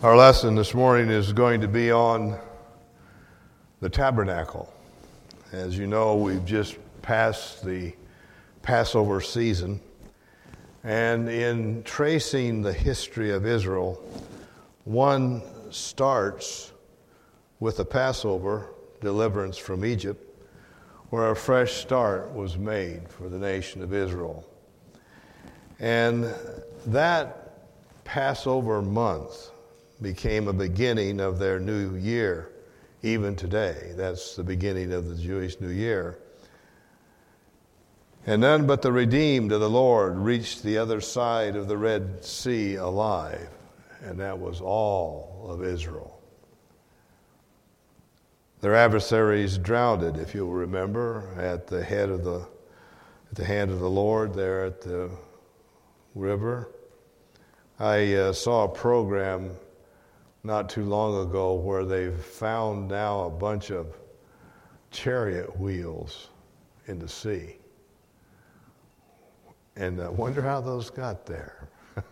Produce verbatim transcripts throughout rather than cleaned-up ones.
Our lesson this morning is going to be on the tabernacle. As you know, we've just passed the Passover season, and in tracing the history of Israel, one starts with the Passover deliverance from Egypt, where a fresh start was made for the nation of Israel. And that Passover month became a beginning of their new year, even today. That's the beginning of the Jewish New Year. And none but the redeemed of the Lord reached the other side of the Red Sea alive, and that was all of Israel. Their adversaries drowned it, if you'll remember, at the head of the at the hand of the Lord there at the river. I uh, saw a program not too long ago where they've found now a bunch of chariot wheels in the sea. And I wonder how those got there.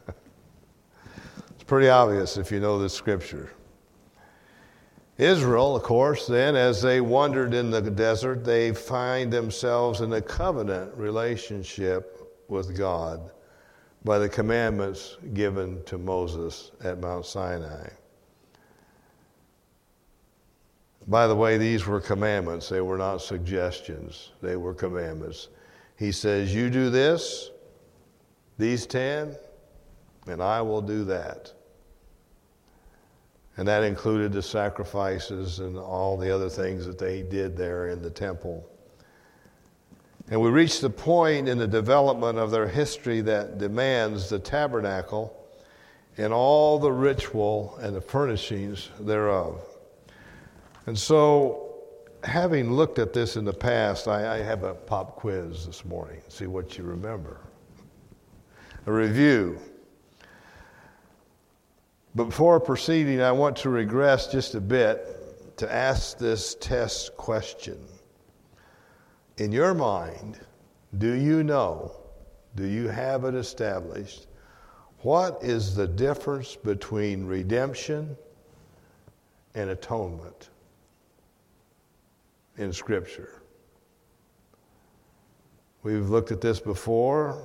It's pretty obvious if you know the scripture. Israel, of course, then, as they wandered in the desert, they find themselves in a covenant relationship with God by the commandments given to Moses at Mount Sinai. By the way, these were commandments. They were not suggestions. They were commandments. He says, you do this, these ten, and I will do that. And that included the sacrifices and all the other things that they did there in the temple. And we reach the point in the development of their history that demands the tabernacle and all the ritual and the furnishings thereof. And so, having looked at this in the past, I, I have a pop quiz this morning. See what you remember. A review. But before proceeding, I want to regress just a bit to ask this test question. In your mind, do you know, do you have it established, what is the difference between redemption and atonement in Scripture? We've looked at this before.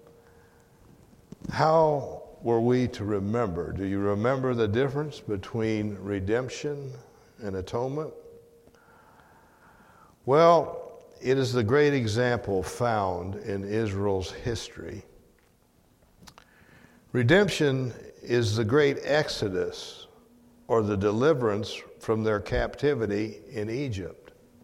How were we to remember? Do you remember the difference between redemption and atonement? Well, it is the great example found in Israel's history. Redemption is the great exodus, or the deliverance from their captivity in Egypt.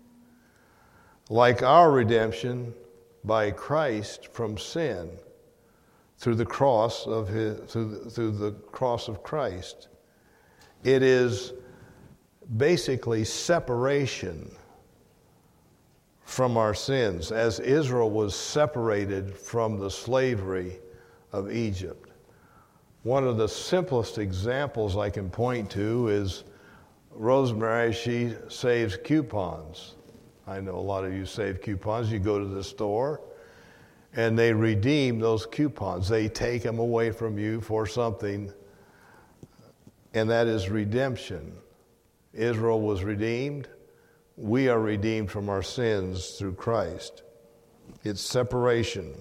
Like our redemption by Christ from sin through the cross of his, through, through the cross of Christ. It is basically separation from our sins, as Israel was separated from the slavery of Egypt. One of the simplest examples I can point to is Rosemary. She saves coupons. I know a lot of you save coupons. You go to the store and they redeem those coupons. They take them away from you for something, and that is redemption. Israel was redeemed. We are redeemed from our sins through Christ. It's separation.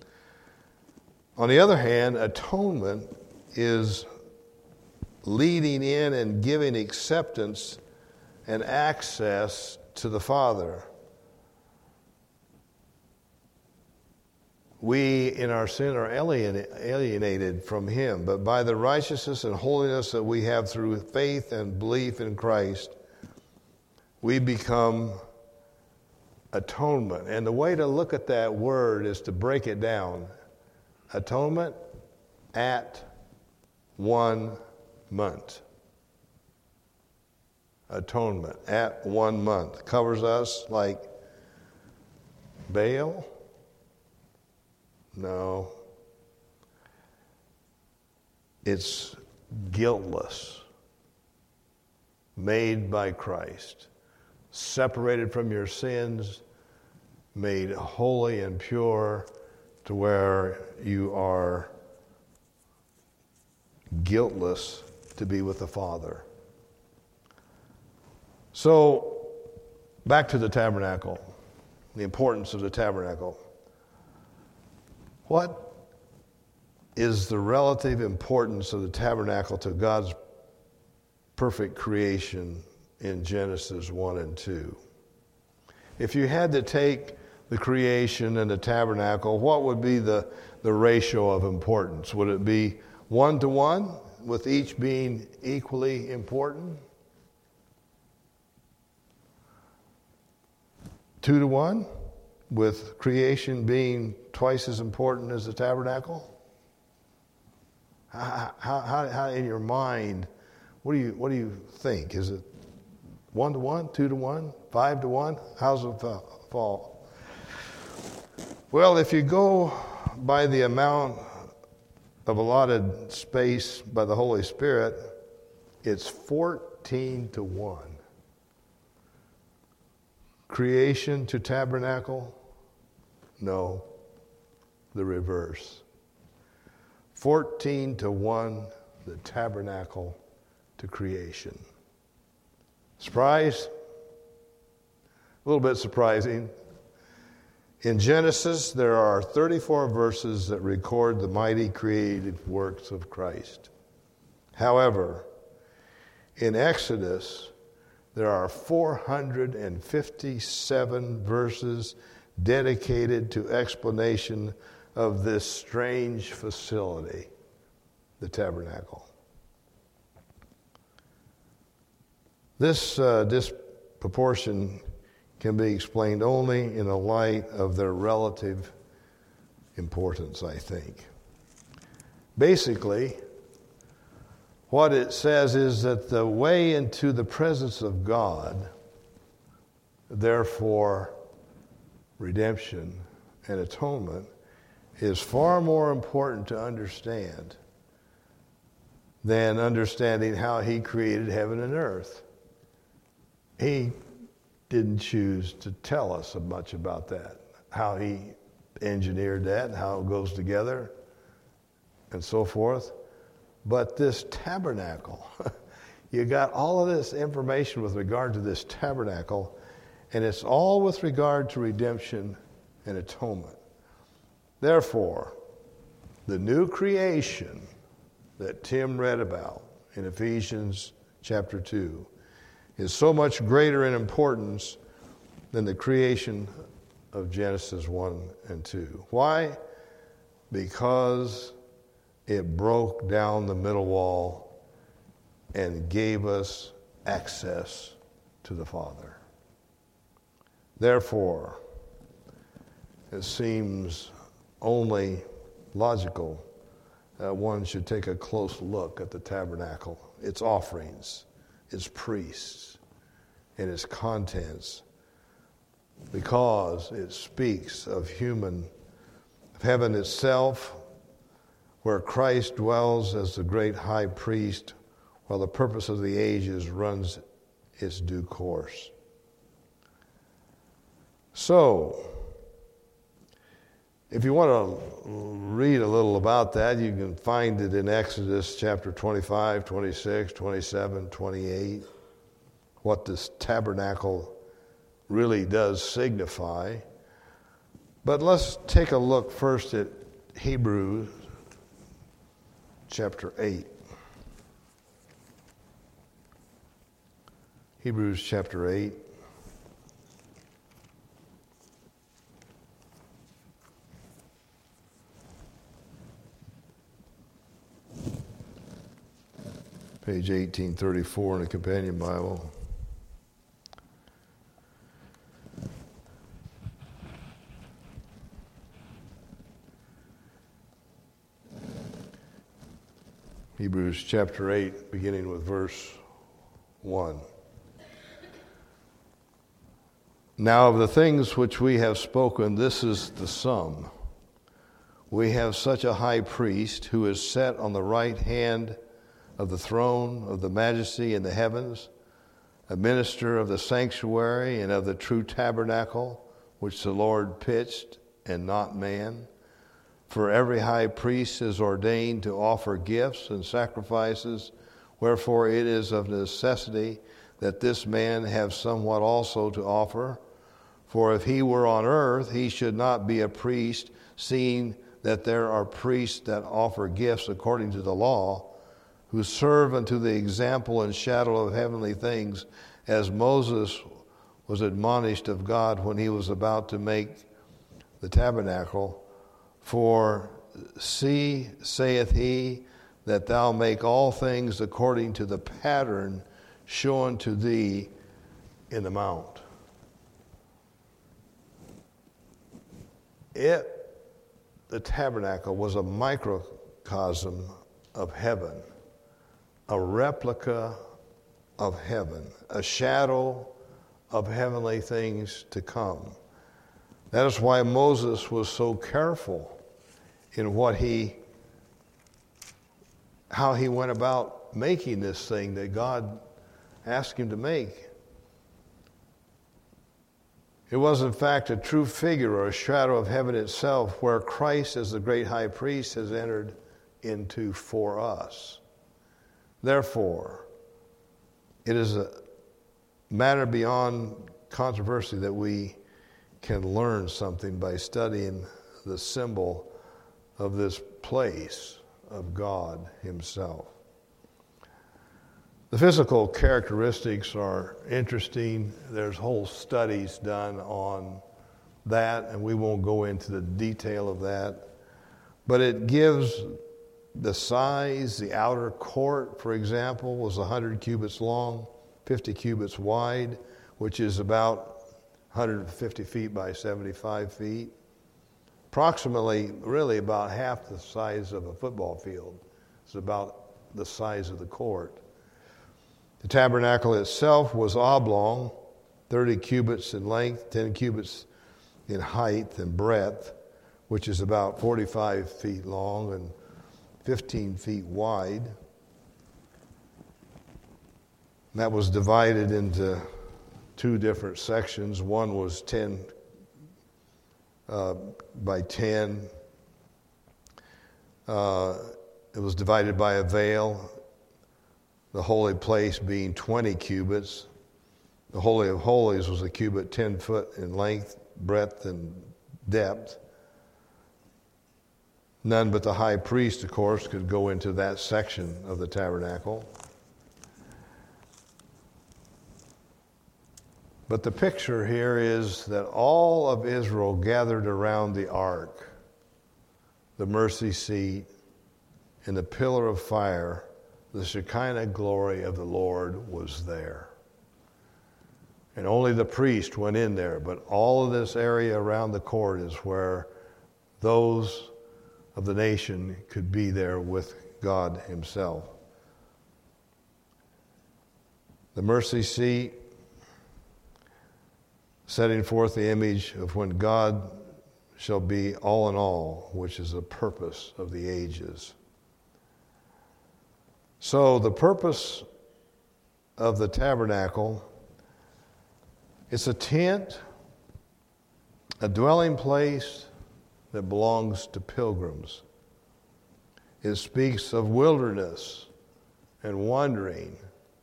On the other hand, atonement is leading in and giving acceptance and access to the Father. We, in our sin, are alienated from Him, but by the righteousness and holiness that we have through faith and belief in Christ, we become atonement. And the way to look at that word is to break it down. Atonement at one month. Atonement at one month covers us like bail. No. It's guiltless, made by Christ, separated from your sins, made holy and pure to where you are guiltless to be with the Father. So, back to the tabernacle, the importance of the tabernacle. What is the relative importance of the tabernacle to God's perfect creation in Genesis one and two? If you had to take the creation and the tabernacle, what would be the, the ratio of importance? Would it be one to one, with each being equally important? Two to one, with creation being twice as important as the tabernacle? How, how, how, how in your mind, what do you what do you think? Is it one to one, two to one, five to one? How's it fall? Well, if you go by the amount of allotted space by the Holy Spirit, it's fourteen to one. Creation to tabernacle? No, the reverse. fourteen to one, the tabernacle to creation. Surprise? A little bit surprising. In Genesis, there are thirty-four verses that record the mighty creative works of Christ. However, in Exodus, there are four hundred fifty-seven verses dedicated to explanation of this strange facility, the tabernacle. This uh, disproportion can be explained only in the light of their relative importance, I think. Basically, what it says is that the way into the presence of God, therefore redemption and atonement, is far more important to understand than understanding how he created heaven and earth. He didn't choose to tell us much about that, how he engineered that and how it goes together and so forth. But this tabernacle, you got all of this information with regard to this tabernacle, and it's all with regard to redemption and atonement. Therefore, the new creation that Tim read about in Ephesians chapter two is so much greater in importance than the creation of Genesis one and two. Why? Because it broke down the middle wall and gave us access to the Father. Therefore, it seems only logical that one should take a close look at the tabernacle, its offerings, its priests, and its contents, because it speaks of human, of heaven itself, where Christ dwells as the great high priest, while the purpose of the ages runs its due course. So, if you want to read a little about that, you can find it in Exodus chapter twenty-five, twenty-six, twenty-seven, twenty-eight, what this tabernacle really does signify. But let's take a look first at Hebrews chapter eight. Hebrews chapter eight. Page eighteen thirty-four in the Companion Bible. Hebrews chapter eight, beginning with verse one. Now of the things which we have spoken, this is the sum. We have such a high priest who is set on the right hand of the throne of the majesty in the heavens, a minister of the sanctuary and of the true tabernacle, which the Lord pitched and not man. For every high priest is ordained to offer gifts and sacrifices Wherefore it is of necessity that this man have somewhat also to offer. For if he were on earth, he should not be a priest, seeing that there are priests that offer gifts according to the law, who serve unto the example and shadow of heavenly things, as Moses was admonished of God when he was about to make the tabernacle. For see, saith he, that thou make all things according to the pattern shown to thee in the mount. It, the tabernacle, was a microcosm of heaven, a replica of heaven, a shadow of heavenly things to come. That is why Moses was so careful in what he, how he went about making this thing that God asked him to make. It was in fact a true figure or a shadow of heaven itself, where Christ as the great high priest has entered into for us. Therefore, it is a matter beyond controversy that we can learn something by studying the symbol of this place of God himself. The physical characteristics are interesting. There's whole studies done on that, and we won't go into the detail of that. But it gives the size. The outer court, for example, was one hundred cubits long, fifty cubits wide, which is about one hundred fifty feet by seventy-five feet. Approximately, really about half the size of a football field. It's about the size of the court. The tabernacle itself was oblong, thirty cubits in length, ten cubits in height and breadth, which is about forty-five feet long and fifteen feet wide. And that was divided into two different sections. One was ten uh, by ten. Uh, it was divided by a veil. The holy place being twenty cubits. The Holy of Holies was a cubit ten foot in length, breadth, and depth. None but the high priest, of course, could go into that section of the tabernacle. But the picture here is that all of Israel gathered around the ark, the mercy seat, and the pillar of fire. The Shekinah glory of the Lord was there. And only the priest went in there, but all of this area around the court is where those of the nation could be there with God himself. The mercy seat, setting forth the image of when God shall be all in all, which is the purpose of the ages. So the purpose of the tabernacle, it's a tent, a dwelling place that belongs to pilgrims. It speaks of wilderness and wandering.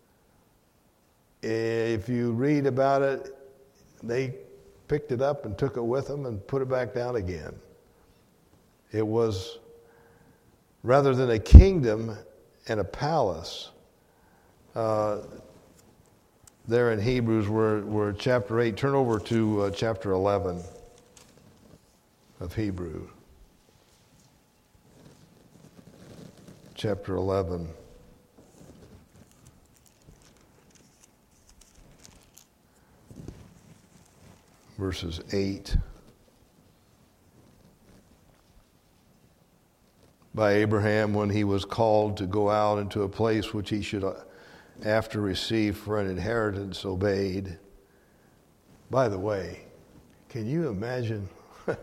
If you read about it, they picked it up and took it with them and put it back down again. It was, rather than a kingdom and a palace, uh, there in Hebrews, we're, we're chapter eight. Turn over to uh, chapter eleven of Hebrews. Chapter eleven. Verses eight. By Abraham, when he was called to go out into a place which he should after receive for an inheritance, obeyed. By the way, can you imagine? The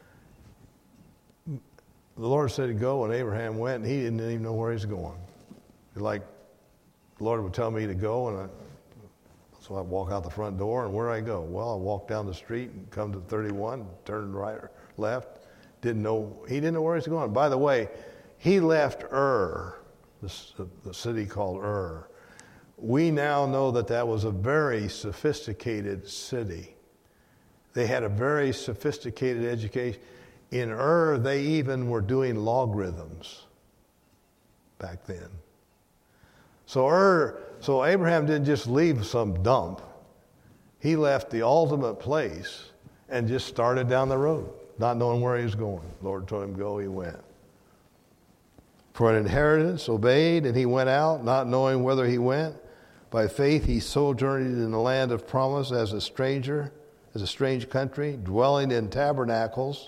Lord said to go, and Abraham went, and he didn't even know where he was going. Like, the Lord would tell me to go, and I, so I'd walk out the front door, and where I go? Well, I walk down the street and come to thirty-one, turn right or left. Didn't know, he didn't know where he was going. By the way, he left Ur, the, the city called Ur. We now know that that was a very sophisticated city. They had a very sophisticated education. In Ur, they even were doing logarithms back then. So Ur, so Abraham didn't just leave some dump. He left the ultimate place and just started down the road, not knowing where he was going. The Lord told him to go, he went. For an inheritance obeyed, and he went out, not knowing whither he went. By faith he sojourned in the land of promise as a stranger, as a strange country, dwelling in tabernacles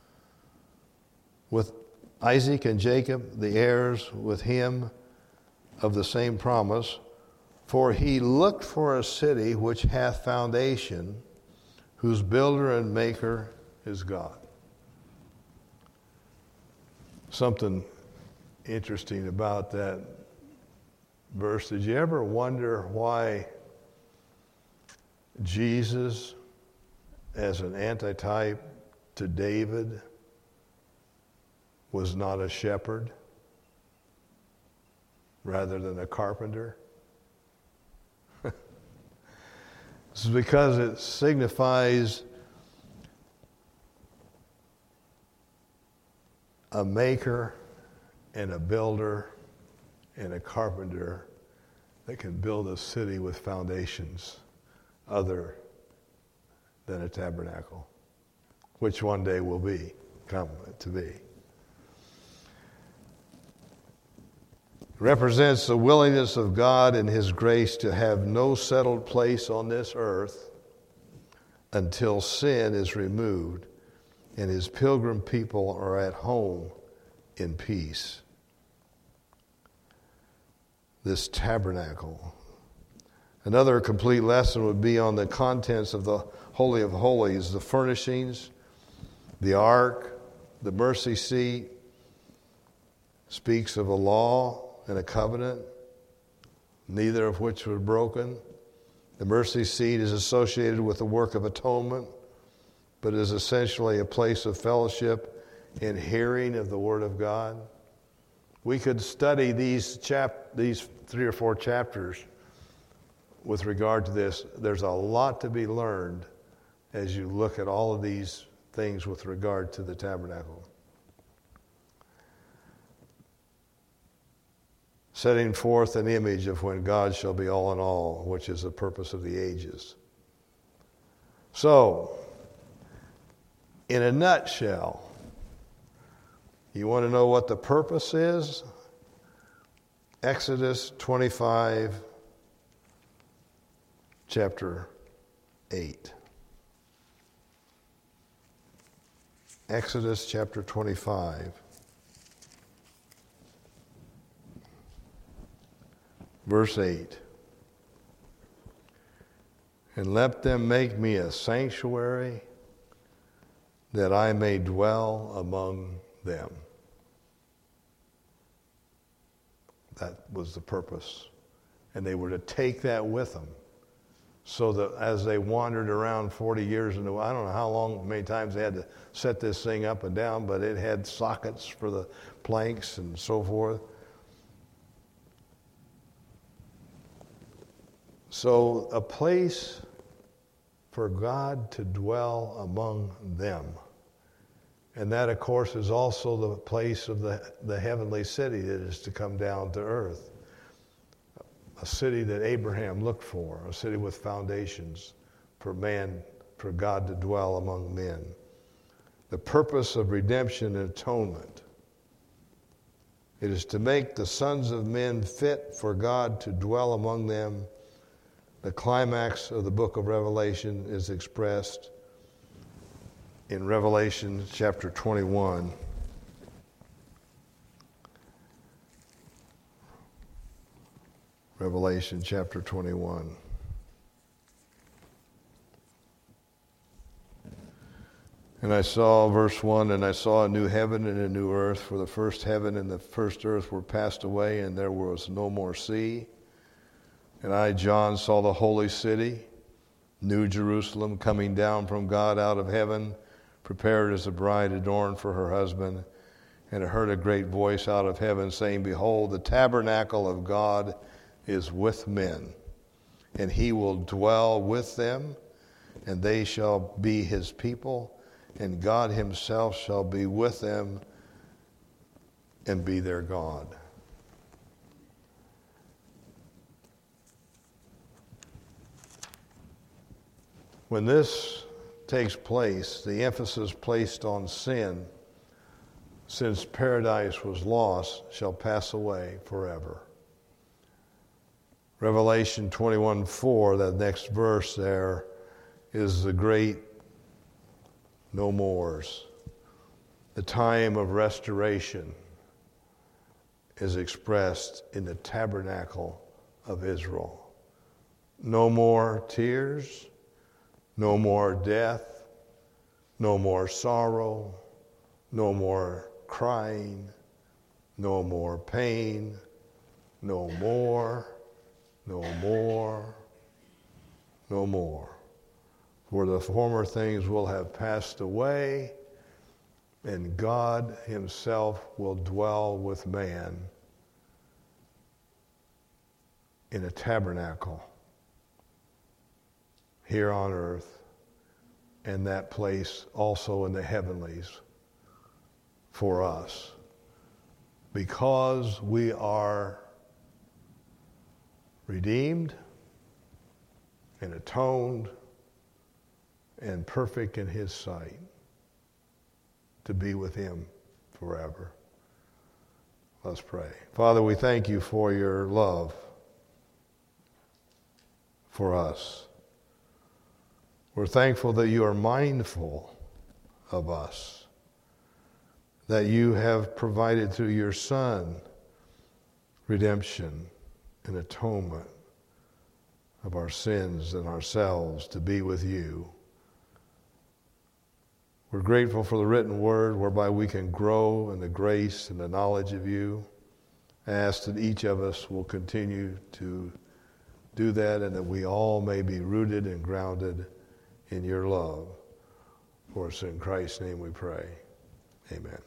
with Isaac and Jacob, the heirs with him of the same promise. For he looked for a city which hath foundation, whose builder and maker is God. Something interesting about that verse. Did you ever wonder why Jesus, as an antitype to David, was not a shepherd rather than a carpenter? This is because it signifies a maker and a builder and a carpenter that can build a city with foundations other than a tabernacle, which one day will be, come to be. Represents the willingness of God and his grace to have no settled place on this earth until sin is removed and his pilgrim people are at home in peace. This tabernacle. Another complete lesson would be on the contents of the Holy of Holies, the furnishings, the ark, the mercy seat, speaks of a law and a covenant, neither of which were broken. The mercy seat is associated with the work of atonement, but is essentially a place of fellowship and hearing of the Word of God. We could study these chap these three or four chapters with regard to this. There's a lot to be learned as you look at all of these things with regard to the tabernacle. Setting forth an image of when God shall be all in all, which is the purpose of the ages. So, in a nutshell, you want to know what the purpose is? Exodus twenty-five, chapter eight. Exodus chapter twenty-five. Verse eight. And let them make me a sanctuary that I may dwell among them. That was the purpose. And they were to take that with them. So that as they wandered around forty years, and I don't know how long, many times they had to set this thing up and down, but it had sockets for the planks and so forth. So a place for God to dwell among them. And that, of course, is also the place of the, the heavenly city that is to come down to earth. A city that Abraham looked for, a city with foundations for man, for God to dwell among men. The purpose of redemption and atonement. It is to make the sons of men fit for God to dwell among them. The climax of the book of Revelation is expressed in Revelation chapter twenty-one. Revelation chapter twenty-one. And I saw, verse one, and I saw a new heaven and a new earth, for the first heaven and the first earth were passed away, and there was no more sea. And I, John, saw the holy city, New Jerusalem, coming down from God out of heaven, prepared as a bride adorned for her husband. And I heard a great voice out of heaven saying, Behold, the tabernacle of God is with men, and he will dwell with them, and they shall be his people, and God himself shall be with them and be their God. When this takes place, the emphasis placed on sin, since paradise was lost, shall pass away forever. Revelation twenty-one four, that next verse there, is the great no mores. The time of restoration is expressed in the tabernacle of Israel. No more tears, no more death, no more sorrow, no more crying, no more pain, no more, no more, no more. For the former things will have passed away, and God himself will dwell with man in a tabernacle here on earth, and that place also in the heavenlies for us, because we are redeemed and atoned and perfect in his sight to be with him forever. Let's pray. Father, we thank you for your love for us. We're thankful that you are mindful of us, that you have provided through your Son redemption and atonement of our sins and ourselves to be with you. We're grateful for the written word whereby we can grow in the grace and the knowledge of you. I ask that each of us will continue to do that, and that we all may be rooted and grounded in your love. For it's in Christ's name we pray. Amen.